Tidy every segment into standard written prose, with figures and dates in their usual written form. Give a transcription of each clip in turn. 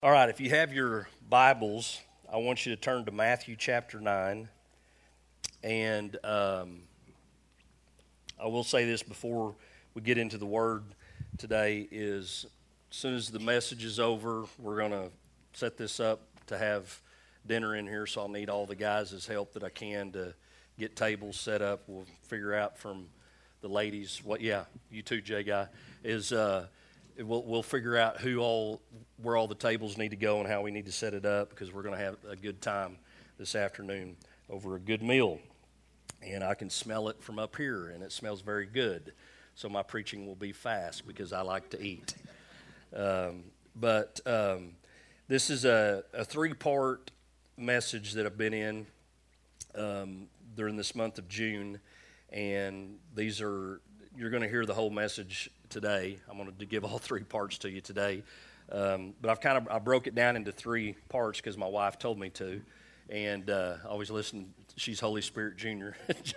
All right, if you have your Bibles, I want you to turn to Matthew chapter 9. And I will say this before we get into the Word today is as soon as the message is over, we're going to set this up to have dinner in here, so I'll need all the guys' help that I can to get tables set up. We'll figure out from the ladies you too, Jay Guy, is we'll figure out where all the tables need to go and how we need to set it up, because we're going to have a good time this afternoon over a good meal. And I can smell it from up here, and it smells very good. So my preaching will be fast because I like to eat. But this is a three-part message that I've been in during this month of June, and you're going to hear the whole message today. I'm going to give all three parts to you today. But I broke it down into three parts because my wife told me to, and I always listen. She's Holy Spirit Junior.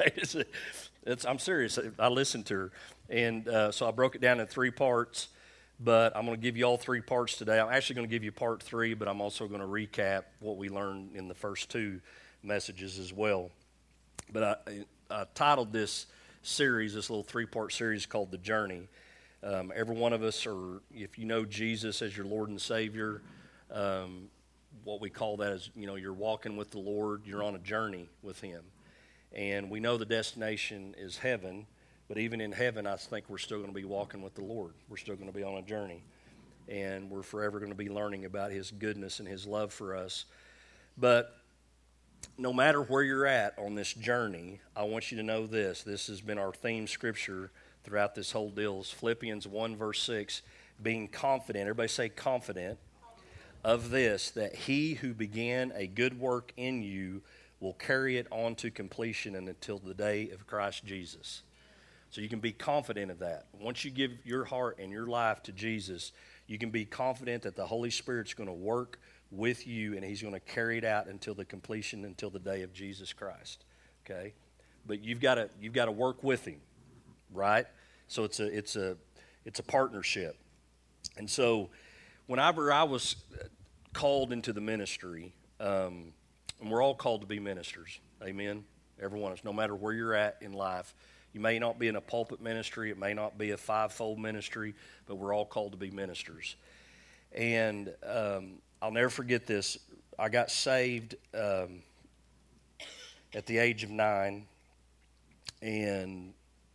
I'm serious. I listened to her, and so I broke it down into three parts. But I'm going to give you all three parts today. I'm actually going to give you part three, but I'm also going to recap what we learned in the first two messages as well. But I titled this little three-part series called The Journey. Every one of us, or if you know Jesus as your Lord and Savior, what we call that is, you're walking with the Lord, you're on a journey with Him. And we know the destination is heaven, but even in heaven, I think we're still going to be walking with the Lord. We're still going to be on a journey. And we're forever going to be learning about His goodness and His love for us. But no matter where you're at on this journey, I want you to know this. This has been our theme scripture throughout this whole deal. Is Philippians 1 verse 6, being confident, everybody say confident, of this, that He who began a good work in you will carry it on to completion and until the day of Christ Jesus. So you can be confident of that. Once you give your heart and your life to Jesus, you can be confident that the Holy Spirit's going to work with you and He's going to carry it out until the completion, until the day of Jesus Christ. Okay? But you've got to work with Him, right? So it's a partnership. And so whenever I was called into the ministry, and we're all called to be ministers, amen? Every one of us, no matter where you're at in life. You may not be in a pulpit ministry, it may not be a fivefold ministry, but we're all called to be ministers. And I'll never forget this. I got saved at the age of 9, and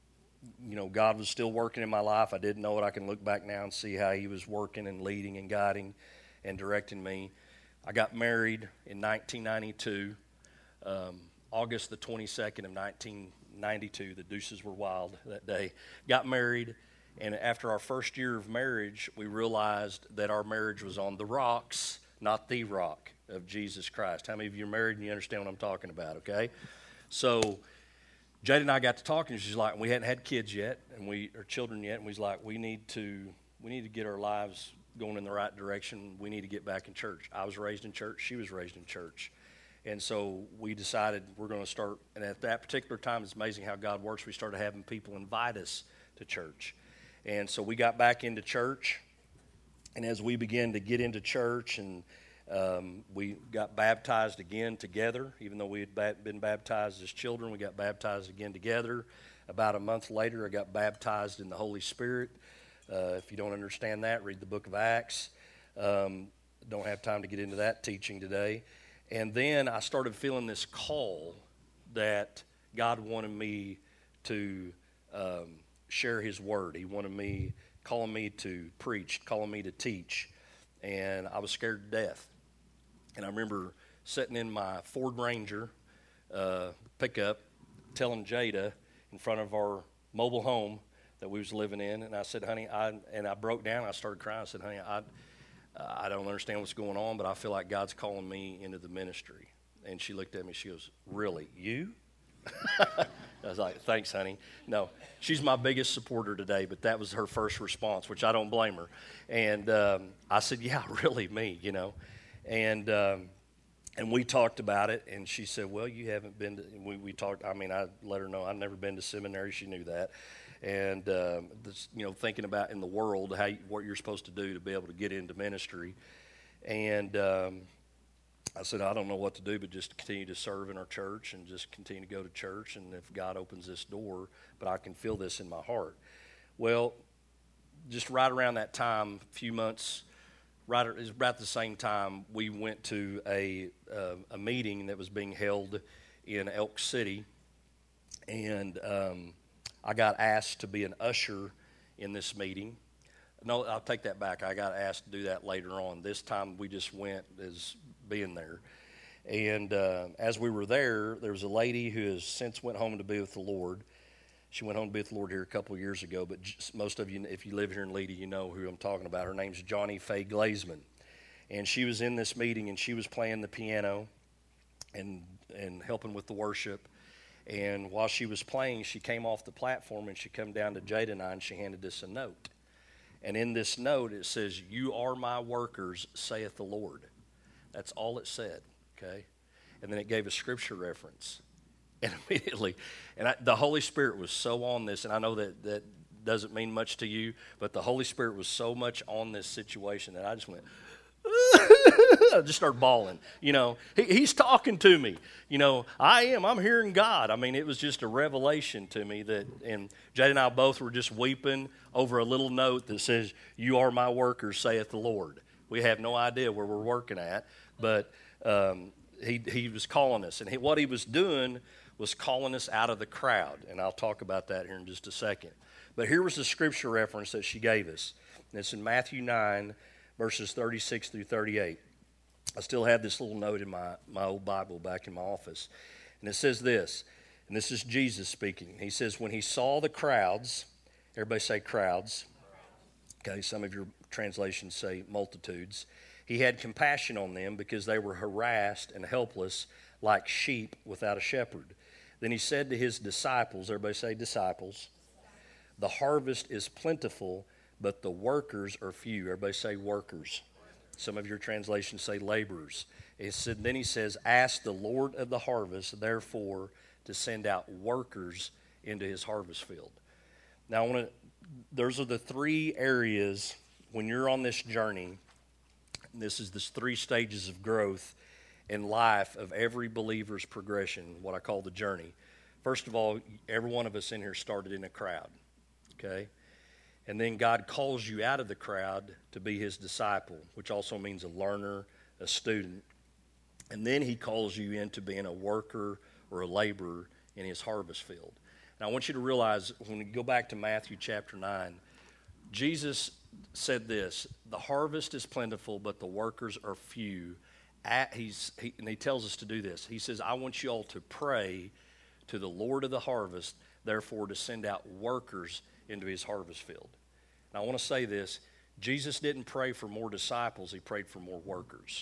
God was still working in my life. I didn't know it. I can look back now and see how He was working and leading and guiding and directing me. I got married in 1992, August the 22nd of 1992. The deuces were wild that day. Got married, and after our first year of marriage, we realized that our marriage was on the rocks, not the rock of Jesus Christ. How many of you are married and you understand what I'm talking about, okay? So Jade and I got to talking, and she's like, we hadn't had kids yet, or children yet, and we was like, we need to get our lives going in the right direction. We need to get back in church. I was raised in church. She was raised in church. And so we decided we're going to start, and at that particular time, it's amazing how God works. We started having people invite us to church. And so we got back into church, and as we began to get into church, and we got baptized again together. Even though we had been baptized as children, we got baptized again together. About a month later, I got baptized in the Holy Spirit. If you don't understand that, read the book of Acts. Don't have time to get into that teaching today. And then I started feeling this call that God wanted me to share His word. He wanted me, calling me to preach, calling me to teach. And I was scared to death. And I remember sitting in my Ford Ranger pickup, telling Jada in front of our mobile home that we was living in, and I said, honey, I broke down. I started crying. I said, honey, I don't understand what's going on, but I feel like God's calling me into the ministry. And she looked at me. She goes, really, you? I was like, thanks, honey. No, she's my biggest supporter today, but that was her first response, which I don't blame her. And I said, yeah, really, me, And we talked about it, and she said, well, you haven't been to, we talked, I let her know I'd never been to seminary. She knew that. And, thinking about in the world, what you're supposed to do to be able to get into ministry. And I said, I don't know what to do but just continue to serve in our church and just continue to go to church, and if God opens this door, but I can feel this in my heart. Well, just right around that time, a few months, it was about the same time, we went to a meeting that was being held in Elk City, and I got asked to be an usher in this meeting. No, I'll take that back. I got asked to do that later on. This time we just went as being there. And as we were there was a lady who has since went home to be with the Lord. She went home to be with the Lord here a couple of years ago, but most of you, if you live here in Lady, you know who I'm talking about. Her name's Johnny Faye Glazman. And she was in this meeting, and she was playing the piano and helping with the worship. And while she was playing, she came off the platform, and she come down to Jada and I, and she handed us a note. And in this note, it says, "You are my workers, saith the Lord." That's all it said, okay? And then it gave a scripture reference. And immediately, the Holy Spirit was so on this, and I know that doesn't mean much to you, but the Holy Spirit was so much on this situation that I just went, I just started bawling. You know, he's talking to me. You know, I'm hearing God. I mean, it was just a revelation to me and Jade and I both were just weeping over a little note that says, "You are my workers, saith the Lord." We have no idea where we're working at, but he was calling us. And what he was doing was calling us out of the crowd. And I'll talk about that here in just a second. But here was the scripture reference that she gave us. And it's in Matthew 9, verses 36 through 38. I still have this little note in my old Bible back in my office. And it says this, and this is Jesus speaking. He says, when he saw the crowds, everybody say crowds. Okay, some of your translations say multitudes. He had compassion on them because they were harassed and helpless like sheep without a shepherd. Then he said to his disciples, everybody say disciples, the harvest is plentiful, but the workers are few. Everybody say workers. Some of your translations say laborers. Then he says, ask the Lord of the harvest, therefore, to send out workers into his harvest field. Now, those are the three areas when you're on this journey. This is the three stages of growth in life of every believer's progression, what I call the journey. First of all, every one of us in here started in a crowd, okay? And then God calls you out of the crowd to be his disciple, which also means a learner, a student. And then he calls you into being a worker or a laborer in his harvest field. And I want you to realize, when we go back to Matthew chapter 9, Jesus said this, the harvest is plentiful, but the workers are few. And he tells us to do this. He says, I want you all to pray to the Lord of the harvest, therefore to send out workers into his harvest field. And I want to say this, Jesus didn't pray for more disciples, he prayed for more workers.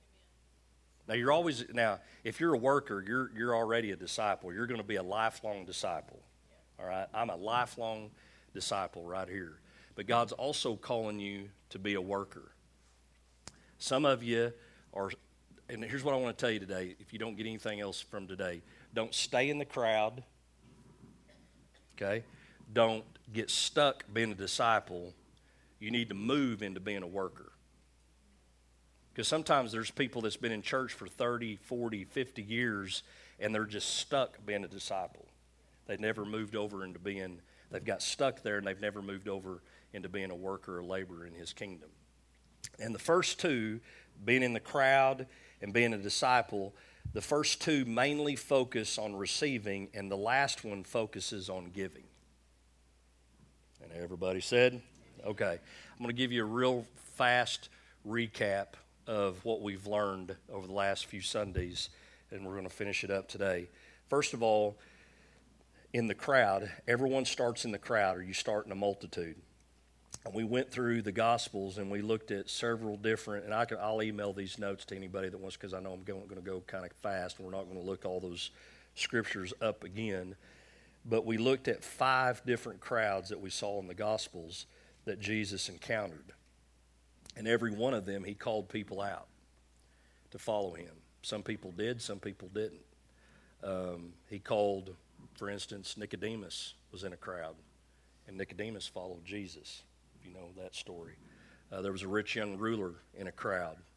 Now, if you're a worker, you're already a disciple. You're going to be a lifelong disciple. All right? I'm a lifelong disciple right here. But God's also calling you to be a worker. Some of you are, and here's what I want to tell you today, if you don't get anything else from today, don't stay in the crowd, okay? Don't get stuck being a disciple. You need to move into being a worker. Because sometimes there's people that's been in church for 30, 40, 50 years, and they're just stuck being a disciple. They've never moved over into being, they've got stuck there, and they've never moved over into being a worker or laborer in his kingdom. And the first two, being in the crowd and being a disciple, the first two mainly focus on receiving, and the last one focuses on giving. And everybody said? Okay. I'm going to give you a real fast recap of what we've learned over the last few Sundays, and we're going to finish it up today. First of all, in the crowd, everyone starts in the crowd, or you start in a multitude. And we went through the Gospels, and we looked at several different, and I'll email these notes to anybody that wants, because I know I'm going to go kind of fast, and we're not going to look all those scriptures up again. But we looked at 5 different crowds that we saw in the Gospels that Jesus encountered. And every one of them, he called people out to follow him. Some people did, some people didn't. He called, for instance, Nicodemus was in a crowd, and Nicodemus followed Jesus, if you know that story. There was a rich young ruler in a crowd.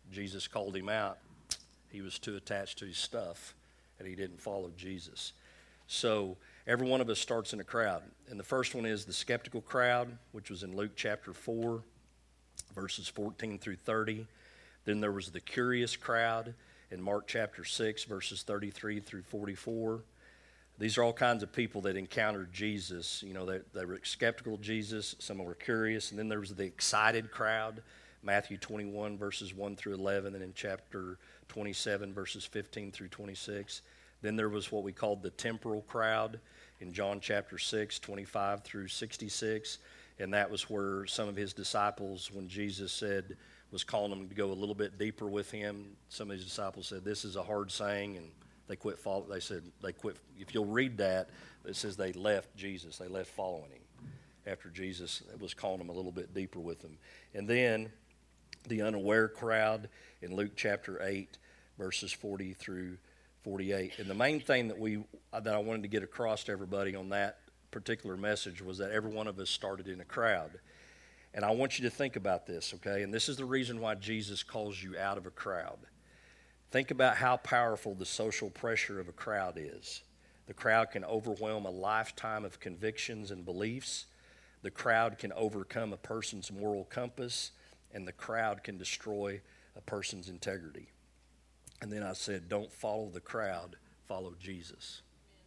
Jesus called him out, he was too attached to his stuff, and he didn't follow Jesus. So every one of us starts in a crowd. And the first one is the skeptical crowd, which was in Luke chapter 4, verses 14 through 30. Then there was the curious crowd in Mark chapter 6, verses 33 through 44. These are all kinds of people that encountered Jesus. You know, they were skeptical of Jesus. Some were curious. And then there was the excited crowd, Matthew 21, verses 1 through 11, and in chapter 27, verses 15 through 26. Then there was what we called the temporal crowd in John chapter 6, 25 through 66. And that was where some of his disciples, when Jesus said, was calling them to go a little bit deeper with him, some of his disciples said, this is a hard saying, and they quit following. They said they quit. If you'll read that, it says they left Jesus. They left following him after Jesus was calling them a little bit deeper with them. And then the unaware crowd in Luke chapter 8, verses 40 through 48. And the main thing that I wanted to get across to everybody on that particular message was that every one of us started in a crowd. And I want you to think about this, okay? And this is the reason why Jesus calls you out of a crowd. Think about how powerful the social pressure of a crowd is. The crowd can overwhelm a lifetime of convictions and beliefs. The crowd can overcome a person's moral compass, and the crowd can destroy a person's integrity. And then I said, don't follow the crowd, follow Jesus.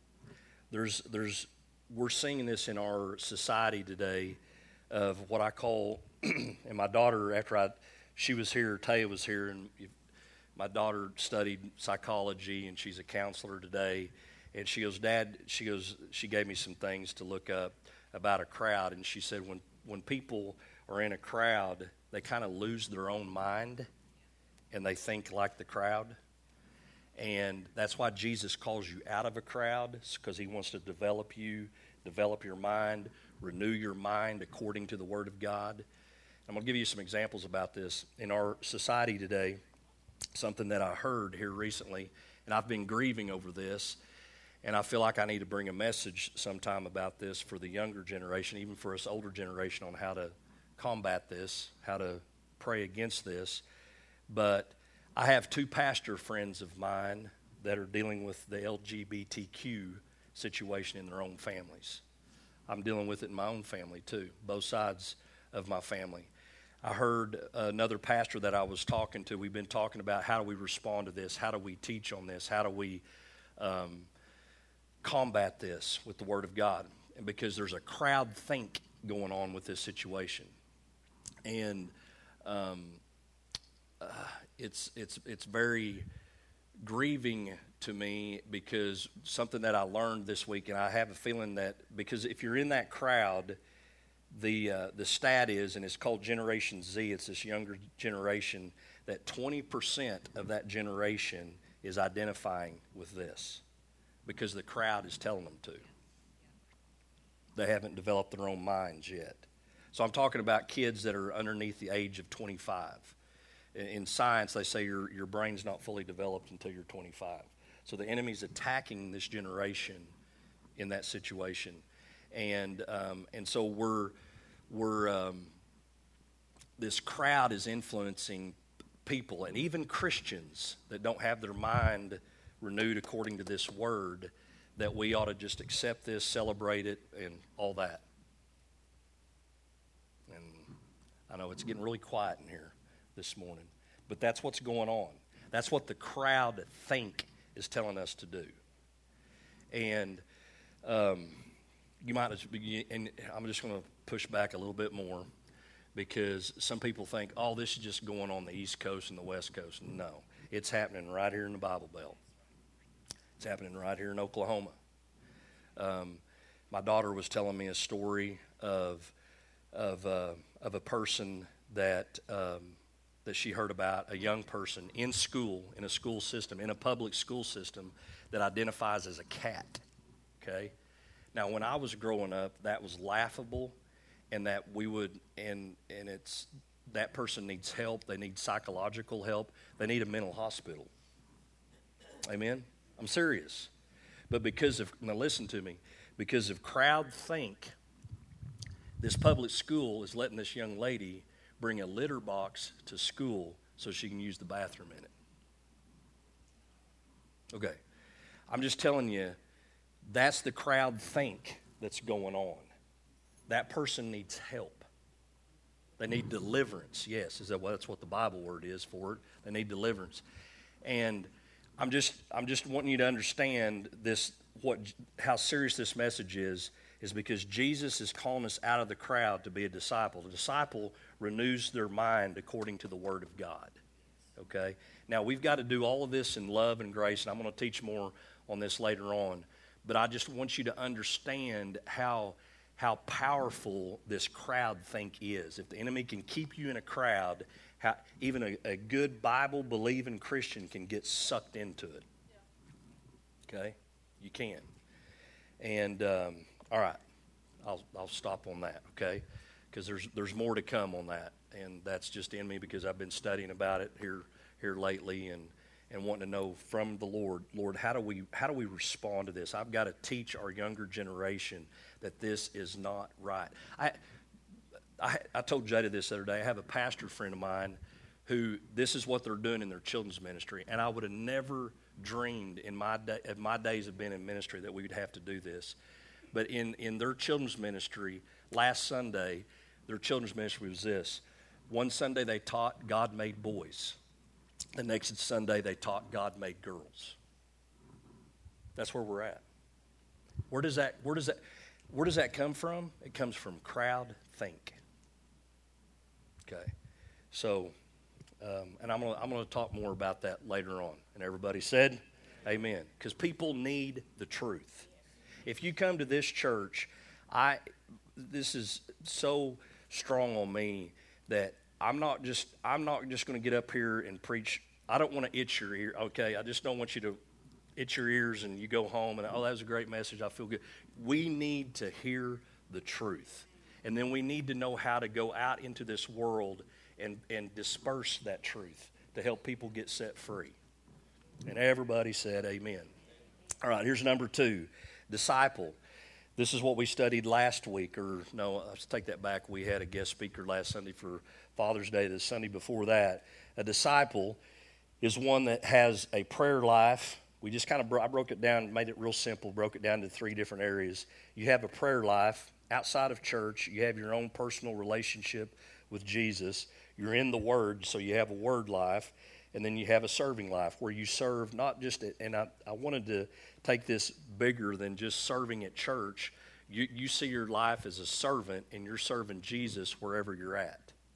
We're seeing this in our society today of what I call, and my daughter, she was here, Taya was here, and my daughter studied psychology, and she's a counselor today. And she goes, Dad, she gave me some things to look up about a crowd. And she said, when people are in a crowd, they kind of lose their own mind, and they think like the crowd. And that's why Jesus calls you out of a crowd, because he wants to develop you, develop your mind, renew your mind according to the Word of God. I'm going to give you some examples about this. In our society today, something that I heard here recently, and I've been grieving over this, and I feel like I need to bring a message sometime about this for the younger generation, even for us older generation, on how to combat this, how to pray against this. But I have two pastor friends of mine that are dealing with the LGBTQ situation in their own families. I'm dealing with it in my own family too, both sides of my family. I heard another pastor that I was talking to, we've been talking about how do we respond to this, how do we teach on this, how do we combat this with the Word of God. And because there's a crowd think going on with this situation. And it's very grieving to me, because something that I learned this week, and I have a feeling that because if you're in that crowd, the stat is, and it's called Generation Z, it's this younger generation, that 20% of that generation is identifying with this because the crowd is telling them to. They haven't developed their own minds yet. So I'm talking about kids that are underneath the age of 25. In science, they say your brain's not fully developed until you're 25. So the enemy's attacking this generation in that situation. And so this crowd is influencing people, and even Christians that don't have their mind renewed according to this word, that we ought to just accept this, celebrate it, and all that. And I know it's getting really quiet in here this morning, but that's what's going on. That's what the crowd think is telling us to do. And you might, and I'm just going to push back a little bit more, because some people think, oh, this is just going on the East Coast and the West Coast. No, it's happening right here in the Bible Belt. It's happening right here in Oklahoma. My daughter was telling me a story of a person that she heard about, a young person in school, in a school system, in a public school system, that identifies as a cat. Okay. Now, when I was growing up, that was laughable, and that we would, and it's, that person needs help. They need psychological help. They need a mental hospital. Amen? I'm serious. But now listen to me, because of crowd think, this public school is letting this young lady bring a litter box to school so she can use the bathroom in it. Okay. I'm just telling you, that's the crowd think that's going on. That person needs help. They need deliverance. Yes, that's what the Bible word is for it. They need deliverance. And I'm just wanting you to understand this, how serious this message is because Jesus is calling us out of the crowd to be a disciple. A disciple renews their mind according to the Word of God. Okay? Now, we've got to do all of this in love and grace, and I'm going to teach more on this later on. But I just want you to understand how powerful this crowd think is. If the enemy can keep you in a crowd, how even a good Bible-believing Christian can get sucked into it. Okay? You can. And, all right, I'll stop on that, okay? Because there's more to come on that. And that's just in me because I've been studying about it here lately and wanting to know from the Lord, how do we respond to this? I've got to teach our younger generation that this is not right. I told Jada this the other day. I have a pastor friend of mine who this is what they're doing in their children's ministry, and I would have never dreamed in my days of being in ministry that we would have to do this. But in their children's ministry, last Sunday, their children's ministry was this. One Sunday they taught God made boys. The next Sunday they taught God made girls. That's where we're at. Where does that come from? It comes from crowd think. Okay, so and I'm gonna talk more about that later on. And everybody said, "Amen," because people need the truth. If you come to this church, this is so strong on me that I'm not just going to get up here and preach. I don't want to itch your ear, okay? I just don't want you to itch your ears and you go home and, oh, that was a great message, I feel good. We need to hear the truth. And then we need to know how to go out into this world and disperse that truth to help people get set free. And everybody said amen. All right, here's number 2, disciple. This is what we studied last week, or no, let's take that back. We had a guest speaker last Sunday for Father's Day, the Sunday before that. A disciple is one that has a prayer life. We just kind of, I broke it down, made it real simple, broke it down to 3 different areas. You have a prayer life outside of church. You have your own personal relationship with Jesus. You're in the Word, so you have a Word life. And then you have a serving life where you serve not just at, and I wanted to take this bigger than just serving at church. You see your life as a servant, and you're serving Jesus wherever you're at.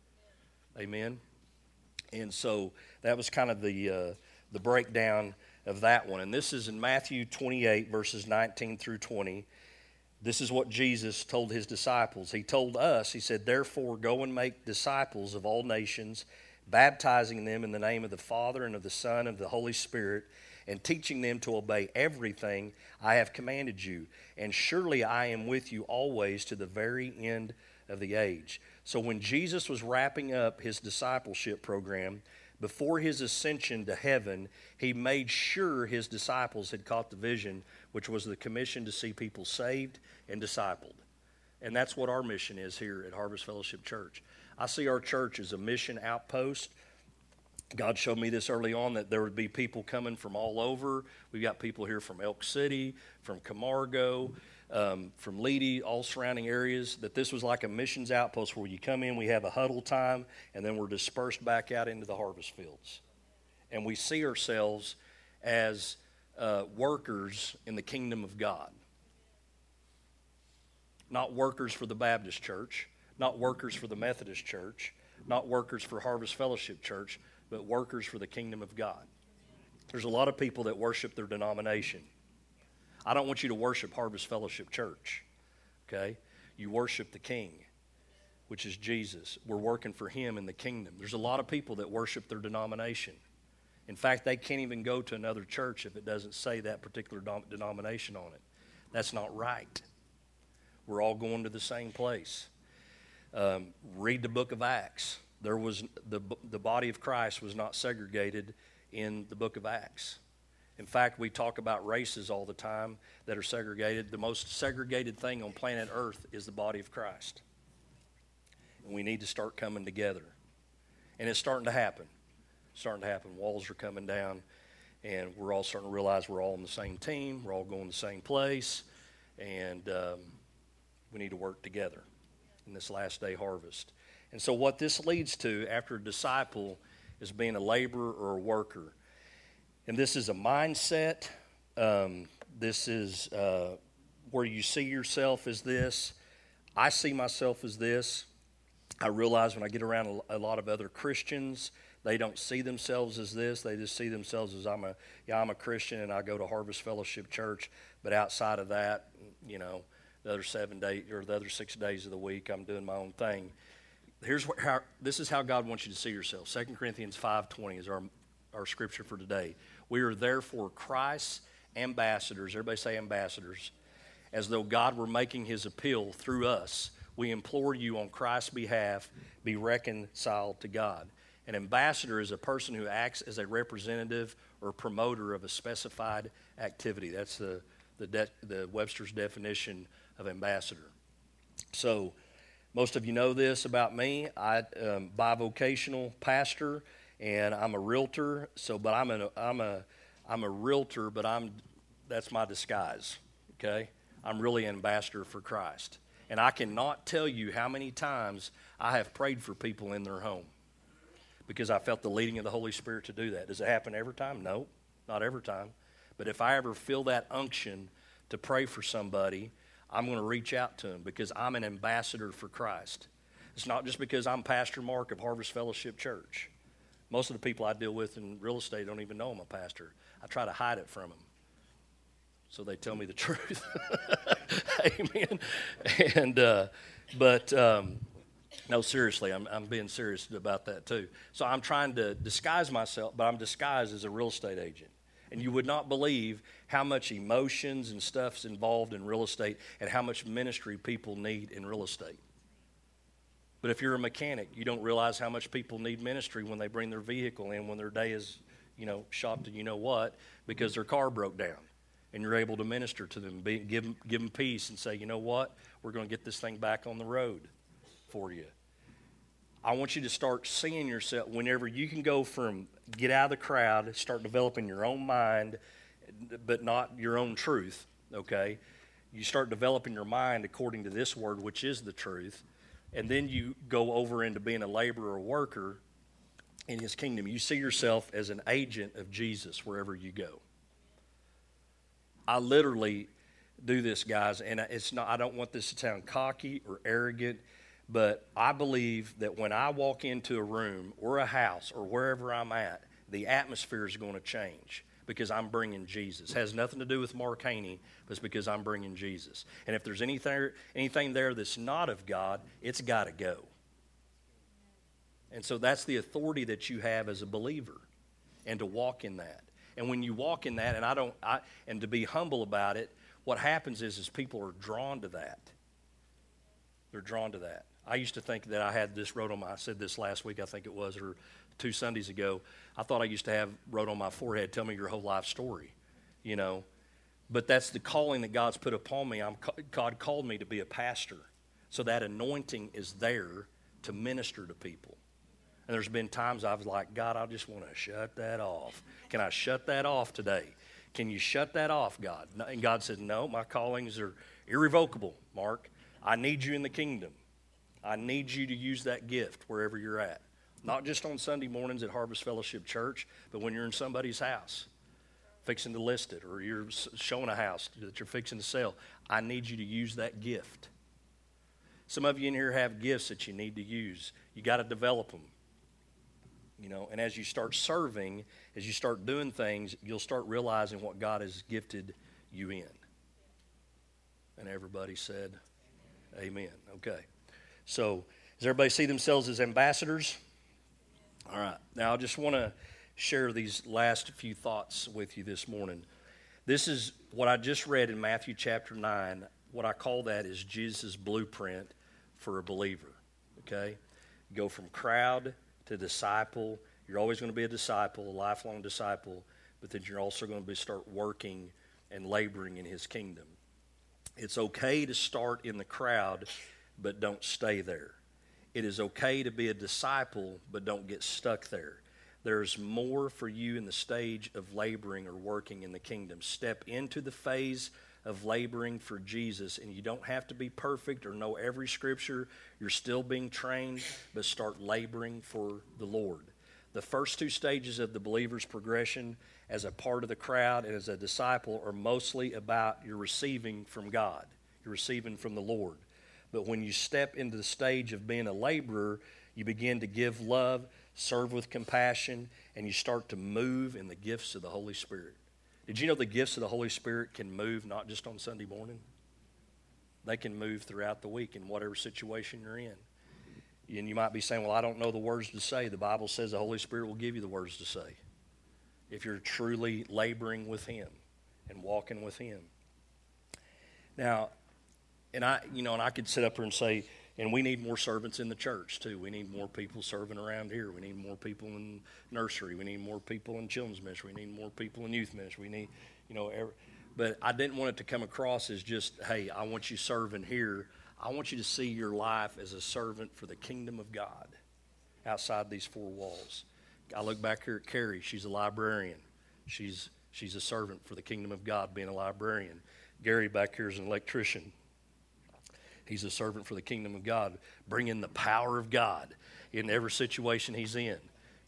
Amen? And so that was kind of the breakdown of that one. And this is in Matthew 28, verses 19 through 20. This is what Jesus told his disciples. He told us, he said, "Therefore go and make disciples of all nations, baptizing them in the name of the Father and of the Son and of the Holy Spirit, and teaching them to obey everything I have commanded you. And surely I am with you always to the very end of the age." So when Jesus was wrapping up his discipleship program, before his ascension to heaven, he made sure his disciples had caught the vision, which was the commission to see people saved and discipled. And that's what our mission is here at Harvest Fellowship Church. I see our church as a mission outpost. God showed me this early on, that there would be people coming from all over. We've got people here from Elk City, from Camargo, from Leedy, all surrounding areas, that this was like a missions outpost where you come in, we have a huddle time, and then we're dispersed back out into the harvest fields. And we see ourselves as workers in the kingdom of God. Not workers for the Baptist church, not workers for the Methodist church, not workers for Harvest Fellowship Church, but workers for the kingdom of God. There's a lot of people that worship their denomination. I don't want you to worship Harvest Fellowship Church, okay? You worship the King, which is Jesus. We're working for him in the kingdom. There's a lot of people that worship their denomination. In fact, they can't even go to another church if it doesn't say that particular denomination on it. That's not right. We're all going to the same place. Read the book of Acts. There was the body of Christ was not segregated in the book of Acts. In fact, we talk about races all the time that are segregated. The most segregated thing on planet Earth is the body of Christ. And we need to start coming together. And it's starting to happen. starting to happen. Walls are coming down, and we're all starting to realize we're all on the same team. We're all going to the same place, and we need to work together in this last day harvest. And so what this leads to after a disciple is being a laborer or a worker. And this is a mindset. This is where you see yourself as this. I see myself as this. I realize when I get around a lot of other Christians, they don't see themselves as this. They just see themselves as I'm a Christian and I go to Harvest Fellowship Church. But outside of that, the other 7 days or the other 6 days of the week, I'm doing my own thing. This is how God wants you to see yourself. 2 Corinthians 5:20 is our scripture for today. We are therefore Christ's ambassadors. Everybody say ambassadors. As though God were making his appeal through us, we implore you on Christ's behalf, be reconciled to God. An ambassador is a person who acts as a representative or promoter of a specified activity. That's the Webster's definition of ambassador. So, most of you know this about me. I'm bivocational pastor, and I'm a realtor. But I'm a realtor, but that's my disguise. Okay, I'm really an ambassador for Christ, and I cannot tell you how many times I have prayed for people in their home because I felt the leading of the Holy Spirit to do that. Does it happen every time? No, not every time. But if I ever feel that unction to pray for somebody, I'm going to reach out to them because I'm an ambassador for Christ. It's not just because I'm Pastor Mark of Harvest Fellowship Church. Most of the people I deal with in real estate don't even know I'm a pastor. I try to hide it from them so they tell me the truth. Amen. And no, seriously, I'm being serious about that too. So I'm trying to disguise myself, but I'm disguised as a real estate agent. And you would not believe how much emotions and stuff's involved in real estate and how much ministry people need in real estate. But if you're a mechanic, you don't realize how much people need ministry when they bring their vehicle in when their day is, shot to because their car broke down. And you're able to minister to them, give them peace and say, you know what, we're going to get this thing back on the road for you. I want you to start seeing yourself whenever you can go from get out of the crowd, start developing your own mind, but not your own truth, okay? You start developing your mind according to this word, which is the truth, and then you go over into being a laborer or worker in his kingdom. You see yourself as an agent of Jesus wherever you go. I literally do this, guys, and I don't want this to sound cocky or arrogant, but I believe that when I walk into a room or a house or wherever I'm at, the atmosphere is going to change because I'm bringing Jesus. It has nothing to do with Mark Haney, but it's because I'm bringing Jesus. And if there's anything there that's not of God, it's got to go. And so that's the authority that you have as a believer, and to walk in that. And when you walk in that, and to be humble about it, what happens is people are drawn to that. They're drawn to that. I used to think that I had this wrote on I said this last week, I think it was, or 2 Sundays ago. I thought I used to have wrote on my forehead, tell me your whole life story, But that's the calling that God's put upon me. God called me to be a pastor. So that anointing is there to minister to people. And there's been times I was like, God, I just want to shut that off. Can I shut that off today? Can you shut that off, God? And God said, no, my callings are irrevocable, Mark. I need you in the kingdom. I need you to use that gift wherever you're at. Not just on Sunday mornings at Harvest Fellowship Church, but when you're in somebody's house, fixing to list it, or you're showing a house that you're fixing to sell. I need you to use that gift. Some of you in here have gifts that you need to use. You got to develop them. And as you start serving, as you start doing things, you'll start realizing what God has gifted you in. And everybody said, amen. Okay. So, does everybody see themselves as ambassadors? All right. Now, I just want to share these last few thoughts with you this morning. This is what I just read in Matthew chapter 9. What I call that is Jesus' blueprint for a believer. Okay? Go from crowd to disciple. You're always going to be a disciple, a lifelong disciple, but then you're also going to start working and laboring in his kingdom. It's okay to start in the crowd, but don't stay there. It is okay to be a disciple, but don't get stuck there. There's more for you in the stage of laboring or working in the kingdom. Step into the phase of laboring for Jesus, and you don't have to be perfect or know every scripture. You're still being trained, but start laboring for the Lord. The first two stages of the believer's progression as a part of the crowd and as a disciple are mostly about your receiving from God. You're receiving from the Lord. But when you step into the stage of being a laborer, you begin to give love, serve with compassion, and you start to move in the gifts of the Holy Spirit. Did you know the gifts of the Holy Spirit can move not just on Sunday morning? They can move throughout the week in whatever situation you're in. And you might be saying, well, I don't know the words to say. The Bible says the Holy Spirit will give you the words to say if you're truly laboring with Him and walking with Him. Now, and I could sit up here and say, and we need more servants in the church too. We need more people serving around here. We need more people in nursery. We need more people in children's ministry. We need more people in youth ministry. We need, but I didn't want it to come across as just, hey, I want you serving here. I want you to see your life as a servant for the kingdom of God outside these four walls. I look back here at Carrie. She's a librarian. She's a servant for the kingdom of God, being a librarian. Gary back here is an electrician. He's a servant for the kingdom of God, bringing the power of God in every situation he's in.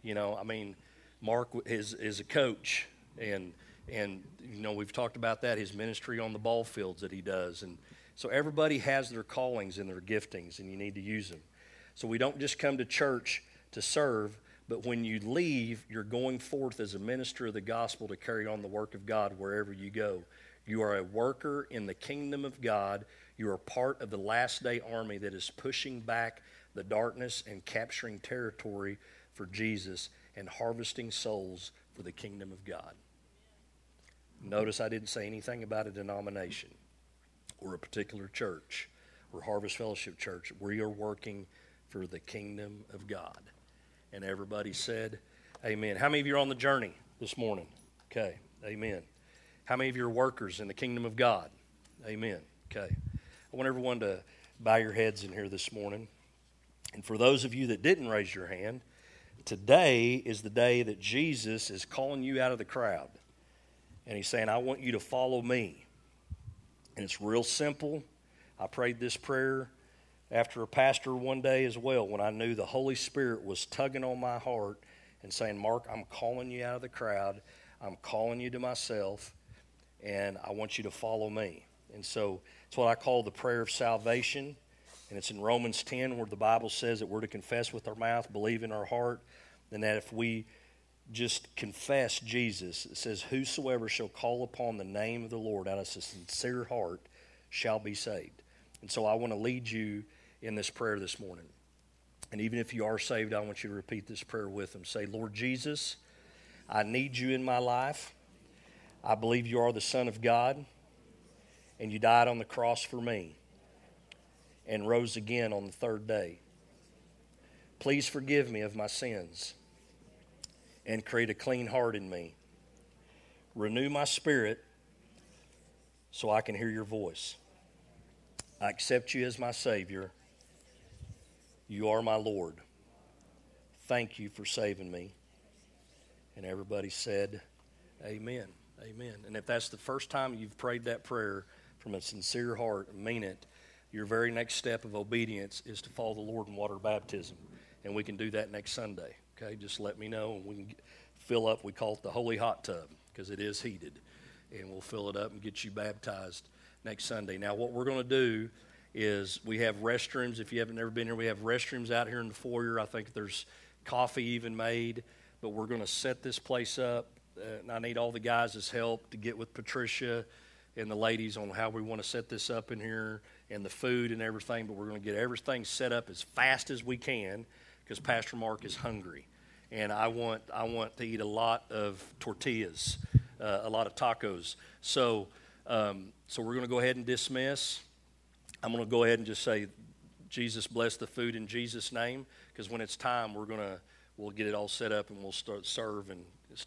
Mark is a coach, and we've talked about that, his ministry on the ball fields that he does. And so everybody has their callings and their giftings, and you need to use them. So we don't just come to church to serve, but when you leave, you're going forth as a minister of the gospel to carry on the work of God wherever you go. You are a worker in the kingdom of God. You are part of the last day army that is pushing back the darkness and capturing territory for Jesus and harvesting souls for the kingdom of God. Notice I didn't say anything about a denomination or a particular church or Harvest Fellowship Church. We are working for the kingdom of God. And everybody said, amen. How many of you are on the journey this morning? Okay, amen. How many of you are workers in the kingdom of God? Amen. Okay. I want everyone to bow your heads in here this morning. And for those of you that didn't raise your hand, today is the day that Jesus is calling you out of the crowd. And He's saying, I want you to follow me. And it's real simple. I prayed this prayer after a pastor one day as well, when I knew the Holy Spirit was tugging on my heart and saying, Mark, I'm calling you out of the crowd. I'm calling you to myself, and I want you to follow me. And so it's what I call the prayer of salvation. And it's in Romans 10 where the Bible says that we're to confess with our mouth, believe in our heart, and that if we just confess Jesus, it says, whosoever shall call upon the name of the Lord out of a sincere heart shall be saved. And so I want to lead you in this prayer this morning. And even if you are saved, I want you to repeat this prayer with them. Say, Lord Jesus, I need you in my life. I believe you are the Son of God, and you died on the cross for me and rose again on the third day. Please forgive me of my sins and create a clean heart in me. Renew my spirit so I can hear your voice. I accept you as my Savior. You are my Lord. Thank you for saving me. And everybody said, amen. Amen. And if that's the first time you've prayed that prayer from a sincere heart and mean it, your very next step of obedience is to follow the Lord in water baptism. And we can do that next Sunday. Okay, just let me know and we can fill up. We call it the Holy Hot Tub because it is heated. And we'll fill it up and get you baptized next Sunday. Now, what we're going to do is we have restrooms. If you haven't ever been here, we have restrooms out here in the foyer. I think there's coffee even made. But we're going to set this place up. And I need all the guys' help to get with Patricia and the ladies on how we want to set this up in here and the food and everything. But we're going to get everything set up as fast as we can because Pastor Mark is hungry. And I want to eat a lot of tortillas, a lot of tacos. So we're going to go ahead and dismiss. I'm going to go ahead and just say, Jesus bless the food in Jesus' name, because when it's time, we'll get it all set up and we'll start serve and